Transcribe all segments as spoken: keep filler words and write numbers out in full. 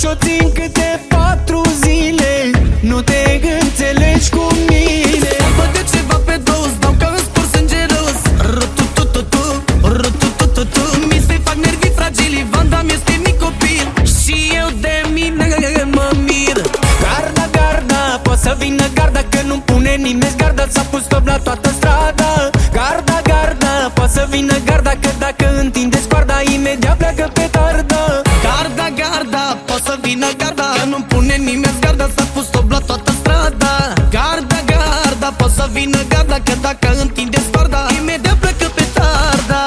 și-o țin câte patru zile. Nu te înțelegi cu mine. Vă de ceva pe dos, dau ca în spor sângeros. Rututututu, rututututu. Mi se fac nervii fragili, Vanda mi-este mic copil și eu de mine mă mir. Garda, garda, poate să vină garda, că nu pune nimeni garda. S-a pus stop la toată strada. Garda, garda, poate să vină garda, că dacă întindeți coarda, imediat pleacă pe tardă. Garda, garda, poate să vină garda, că nu pune nimeni garda. S-a pus stop la toată strada. Garda, garda, poate să vină garda, că dacă întindeți coarda, imediat pleacă pe tarda.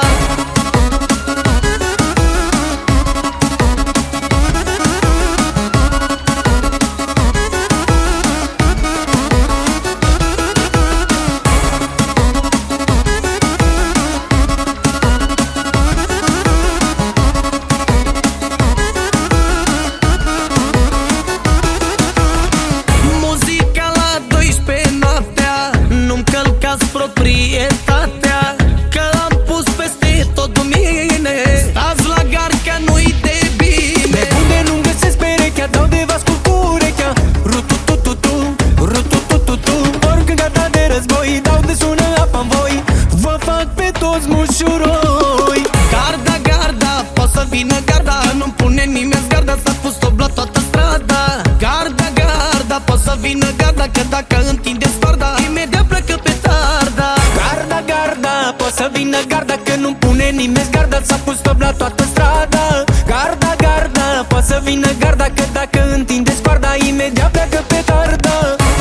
Proprietatea, că l-am pus peste tot mine. Stați la gard că nu-i de bine. De unde nu găsesc perechea, dau de vas cu urechea. Rututututu, rututututu. Oricând gata de război, dau de sună apa-n voi. Vă fac pe toți mușuroi. Garda, garda, poate să vină garda, că nu pune nimeni garda. S-a pus stop la toată strada. Garda, garda, poate să vină garda, că dacă întindeți coarda, imediat pleacă pe tarda. Garda, garda, poate să vină garda, că nu pune nimeni garda. S-a pus stop la toată strada. Garda, garda, poate să vină garda, că dacă întindeți coarda, imediat pleacă pe tardă.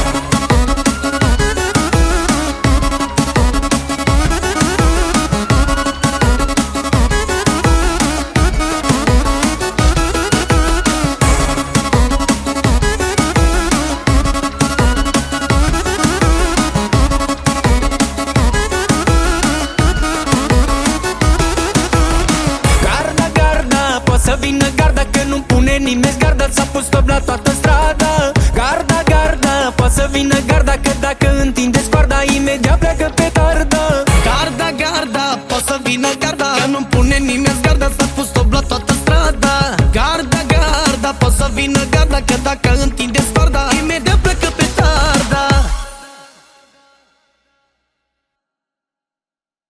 Să vină garda, că nu pune nimeni garda. S-a pus stop la toată strada. Garda, garda, poate să vină garda, că dacă întindeți coarda, imediat pleacă pe tardă. Garda, garda, poate să vină garda, că nu pune nimeni garda. S-a pus stop la toată strada. Garda, garda, poate să vină garda, că dacă întindeți